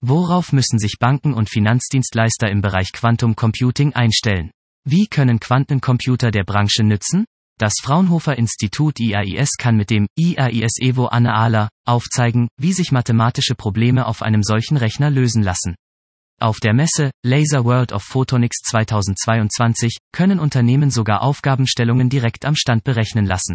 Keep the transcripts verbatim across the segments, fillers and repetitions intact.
Worauf müssen sich Banken und Finanzdienstleister im Bereich Quantum Computing einstellen? Wie können Quantencomputer der Branche nützen? Das Fraunhofer Institut I A I S kann mit dem I A I S Evo Anaala aufzeigen, wie sich mathematische Probleme auf einem solchen Rechner lösen lassen. Auf der Messe Laser World of Photonics zweitausendzweiundzwanzig können Unternehmen sogar Aufgabenstellungen direkt am Stand berechnen lassen.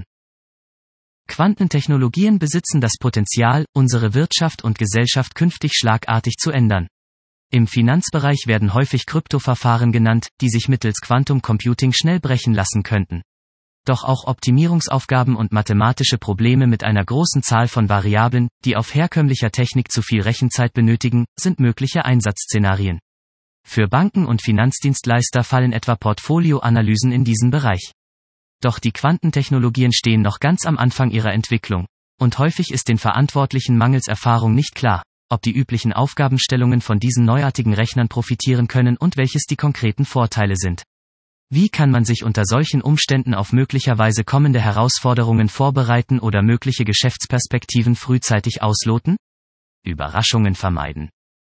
Quantentechnologien besitzen das Potenzial, unsere Wirtschaft und Gesellschaft künftig schlagartig zu ändern. Im Finanzbereich werden häufig Kryptoverfahren genannt, die sich mittels Quantum Computing schnell brechen lassen könnten. Doch auch Optimierungsaufgaben und mathematische Probleme mit einer großen Zahl von Variablen, die auf herkömmlicher Technik zu viel Rechenzeit benötigen, sind mögliche Einsatzszenarien. Für Banken und Finanzdienstleister fallen etwa Portfolioanalysen in diesen Bereich. Doch die Quantentechnologien stehen noch ganz am Anfang ihrer Entwicklung, und häufig ist den Verantwortlichen mangels Erfahrung nicht klar, ob die üblichen Aufgabenstellungen von diesen neuartigen Rechnern profitieren können und welches die konkreten Vorteile sind. Wie kann man sich unter solchen Umständen auf möglicherweise kommende Herausforderungen vorbereiten oder mögliche Geschäftsperspektiven frühzeitig ausloten? Überraschungen vermeiden.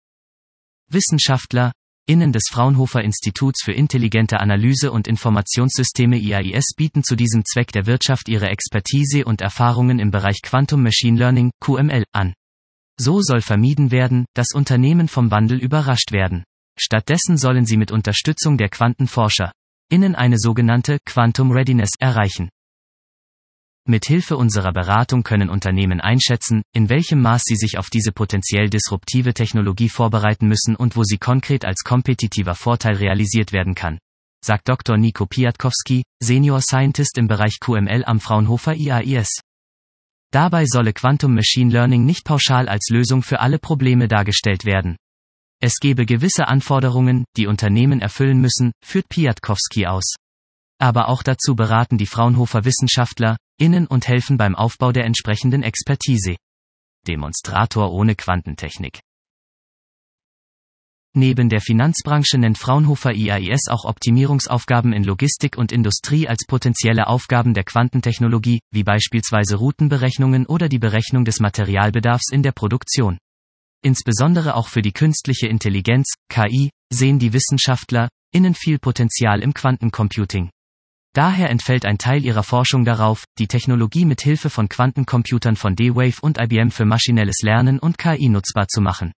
Wissenschaftler Innen des Fraunhofer Instituts für intelligente Analyse und Informationssysteme I A I S bieten zu diesem Zweck der Wirtschaft ihre Expertise und Erfahrungen im Bereich Quantum Machine Learning, Q M L, an. So soll vermieden werden, dass Unternehmen vom Wandel überrascht werden. Stattdessen sollen sie mit Unterstützung der Quantenforscher innen eine sogenannte Quantum Readiness erreichen. Mithilfe unserer Beratung können Unternehmen einschätzen, in welchem Maß sie sich auf diese potenziell disruptive Technologie vorbereiten müssen und wo sie konkret als kompetitiver Vorteil realisiert werden kann, sagt Doktor Nico Piatkowski, Senior Scientist im Bereich Q M L am Fraunhofer I A I S. Dabei solle Quantum Machine Learning nicht pauschal als Lösung für alle Probleme dargestellt werden. Es gebe gewisse Anforderungen, die Unternehmen erfüllen müssen, führt Piatkowski aus. Aber auch dazu beraten die Fraunhofer Wissenschaftler innen und helfen beim Aufbau der entsprechenden Expertise. Demonstrator ohne Quantentechnik. Neben der Finanzbranche nennt Fraunhofer I A I S auch Optimierungsaufgaben in Logistik und Industrie als potenzielle Aufgaben der Quantentechnologie, wie beispielsweise Routenberechnungen oder die Berechnung des Materialbedarfs in der Produktion. Insbesondere auch für die künstliche Intelligenz, K I, sehen die Wissenschaftler innen viel Potenzial im Quantencomputing. Daher entfällt ein Teil ihrer Forschung darauf, die Technologie mit Hilfe von Quantencomputern von D-Wave und I B M für maschinelles Lernen und K I nutzbar zu machen.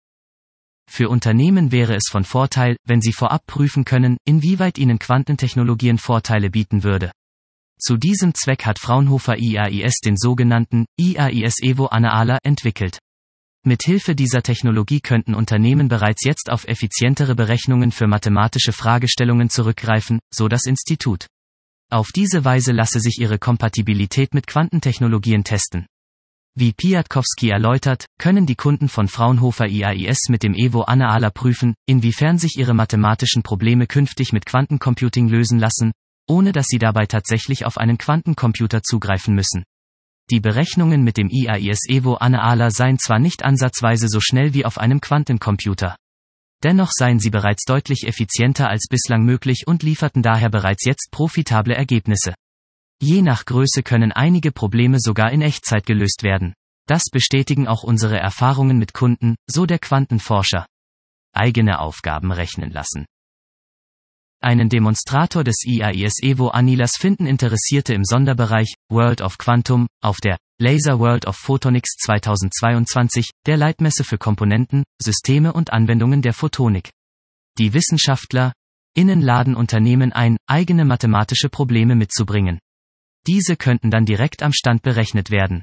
Für Unternehmen wäre es von Vorteil, wenn sie vorab prüfen können, inwieweit ihnen Quantentechnologien Vorteile bieten würde. Zu diesem Zweck hat Fraunhofer I A I S den sogenannten I A I S Evo Anaala entwickelt. Mithilfe dieser Technologie könnten Unternehmen bereits jetzt auf effizientere Berechnungen für mathematische Fragestellungen zurückgreifen, so das Institut. Auf diese Weise lasse sich ihre Kompatibilität mit Quantentechnologien testen. Wie Piatkowski erläutert, können die Kunden von Fraunhofer I A I S mit dem Evo Anaala prüfen, inwiefern sich ihre mathematischen Probleme künftig mit Quantencomputing lösen lassen, ohne dass sie dabei tatsächlich auf einen Quantencomputer zugreifen müssen. Die Berechnungen mit dem I A I S Evo Anaala seien zwar nicht ansatzweise so schnell wie auf einem Quantencomputer. Dennoch seien sie bereits deutlich effizienter als bislang möglich und lieferten daher bereits jetzt profitable Ergebnisse. Je nach Größe können einige Probleme sogar in Echtzeit gelöst werden. Das bestätigen auch unsere Erfahrungen mit Kunden, so der Quantenforscher. Eigene Aufgaben rechnen lassen. Einen Demonstrator des I A I S Evo Anaalas finden Interessierte im Sonderbereich World of Quantum auf der Laser World of Photonics zweitausendzweiundzwanzig, der Leitmesse für Komponenten, Systeme und Anwendungen der Photonik. Die Wissenschaftler innen laden Unternehmen ein, eigene mathematische Probleme mitzubringen. Diese könnten dann direkt am Stand berechnet werden.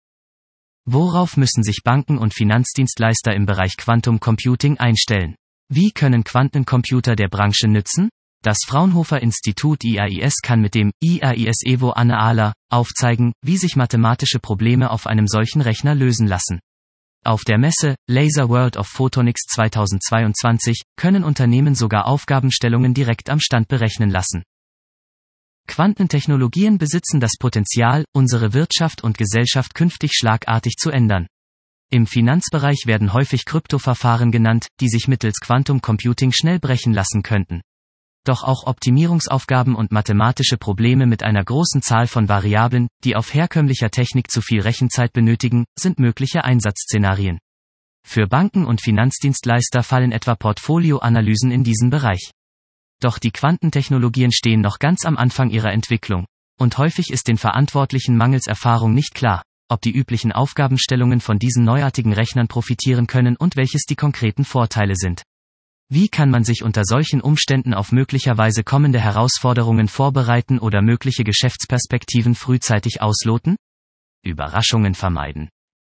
Worauf müssen sich Banken und Finanzdienstleister im Bereich Quantum Computing einstellen? Wie können Quantencomputer der Branche nützen? Das Fraunhofer Institut I A I S kann mit dem I A I S Evo Anaala aufzeigen, wie sich mathematische Probleme auf einem solchen Rechner lösen lassen. Auf der Messe Laser World of Photonics zweitausendzweiundzwanzig können Unternehmen sogar Aufgabenstellungen direkt am Stand berechnen lassen. Quantentechnologien besitzen das Potenzial, unsere Wirtschaft und Gesellschaft künftig schlagartig zu ändern. Im Finanzbereich werden häufig Kryptoverfahren genannt, die sich mittels Quantum Computing schnell brechen lassen könnten. Doch auch Optimierungsaufgaben und mathematische Probleme mit einer großen Zahl von Variablen, die auf herkömmlicher Technik zu viel Rechenzeit benötigen, sind mögliche Einsatzszenarien. Für Banken und Finanzdienstleister fallen etwa Portfolioanalysen in diesen Bereich. Doch die Quantentechnologien stehen noch ganz am Anfang ihrer Entwicklung, und häufig ist den Verantwortlichen mangels Erfahrung nicht klar, ob die üblichen Aufgabenstellungen von diesen neuartigen Rechnern profitieren können und welches die konkreten Vorteile sind. Wie kann man sich unter solchen Umständen auf möglicherweise kommende Herausforderungen vorbereiten oder mögliche Geschäftsperspektiven frühzeitig ausloten? Überraschungen vermeiden.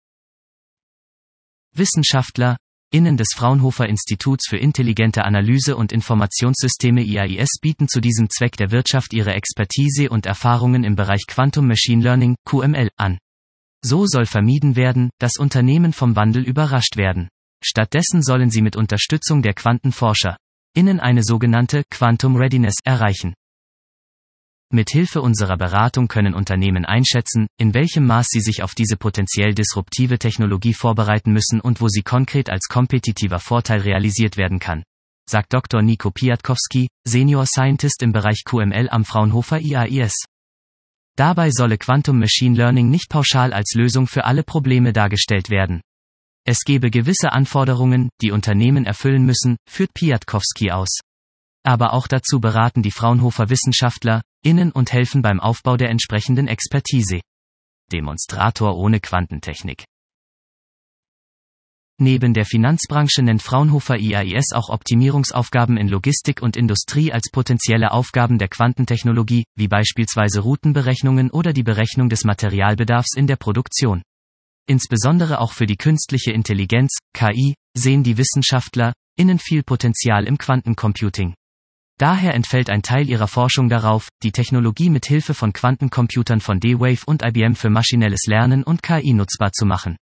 Wissenschaftler, innen des Fraunhofer Instituts für intelligente Analyse und Informationssysteme I A I S bieten zu diesem Zweck der Wirtschaft ihre Expertise und Erfahrungen im Bereich Quantum Machine Learning, Q M L, an. So soll vermieden werden, dass Unternehmen vom Wandel überrascht werden. Stattdessen sollen sie mit Unterstützung der Quantenforscher, innen eine sogenannte Quantum Readiness erreichen. Mithilfe unserer Beratung können Unternehmen einschätzen, in welchem Maß sie sich auf diese potenziell disruptive Technologie vorbereiten müssen und wo sie konkret als kompetitiver Vorteil realisiert werden kann, sagt Doktor Nico Piatkowski, Senior Scientist im Bereich Q M L am Fraunhofer I A I S. Dabei solle Quantum Machine Learning nicht pauschal als Lösung für alle Probleme dargestellt werden. Es gebe gewisse Anforderungen, die Unternehmen erfüllen müssen, führt Piatkowski aus. Aber auch dazu beraten die Fraunhofer Wissenschaftler, innen und helfen beim Aufbau der entsprechenden Expertise. Demonstrator ohne Quantentechnik. Neben der Finanzbranche nennt Fraunhofer I A I S auch Optimierungsaufgaben in Logistik und Industrie als potenzielle Aufgaben der Quantentechnologie, wie beispielsweise Routenberechnungen oder die Berechnung des Materialbedarfs in der Produktion. Insbesondere auch für die künstliche Intelligenz, K I, sehen die Wissenschaftler, innen viel Potenzial im Quantencomputing. Daher entfällt ein Teil ihrer Forschung darauf, die Technologie mit Hilfe von Quantencomputern von D-Wave und I B M für maschinelles Lernen und K I nutzbar zu machen.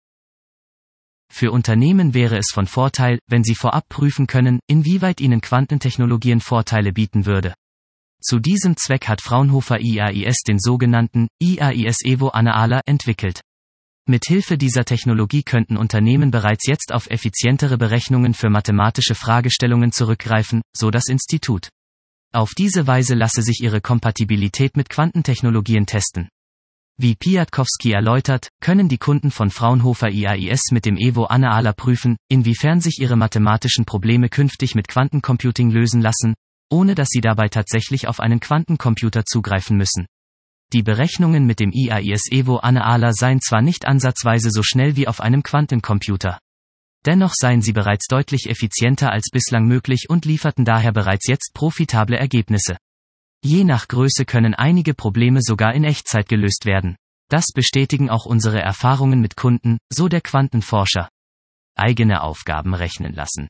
Für Unternehmen wäre es von Vorteil, wenn sie vorab prüfen können, inwieweit ihnen Quantentechnologien Vorteile bieten würde. Zu diesem Zweck hat Fraunhofer I A I S den sogenannten I A I S Evo Annaala entwickelt. Mithilfe dieser Technologie könnten Unternehmen bereits jetzt auf effizientere Berechnungen für mathematische Fragestellungen zurückgreifen, so das Institut. Auf diese Weise lasse sich ihre Kompatibilität mit Quantentechnologien testen. Wie Piatkowski erläutert, können die Kunden von Fraunhofer I A I S mit dem Evo Annaala prüfen, inwiefern sich ihre mathematischen Probleme künftig mit Quantencomputing lösen lassen, ohne dass sie dabei tatsächlich auf einen Quantencomputer zugreifen müssen. Die Berechnungen mit dem I A I S Evo Annaala seien zwar nicht ansatzweise so schnell wie auf einem Quantencomputer. Dennoch seien sie bereits deutlich effizienter als bislang möglich und lieferten daher bereits jetzt profitable Ergebnisse. Je nach Größe können einige Probleme sogar in Echtzeit gelöst werden. Das bestätigen auch unsere Erfahrungen mit Kunden, so der Quantenforscher. Eigene Aufgaben rechnen lassen.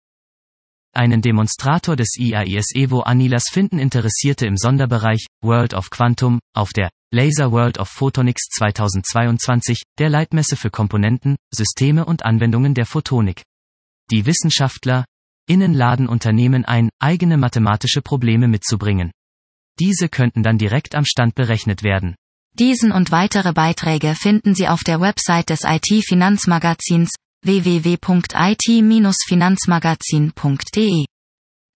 Einen Demonstrator des I A I S Evo Annaalas finden Interessierte im Sonderbereich World of Quantum auf der Laser World of Photonics zweitausendzweiundzwanzig, der Leitmesse für Komponenten, Systeme und Anwendungen der Photonik. Die Wissenschaftler innen laden Unternehmen ein, eigene mathematische Probleme mitzubringen. Diese könnten dann direkt am Stand berechnet werden. Diesen und weitere Beiträge finden Sie auf der Website des I T-Finanzmagazins w w w punkt i t Bindestrich finanzmagazin punkt d e.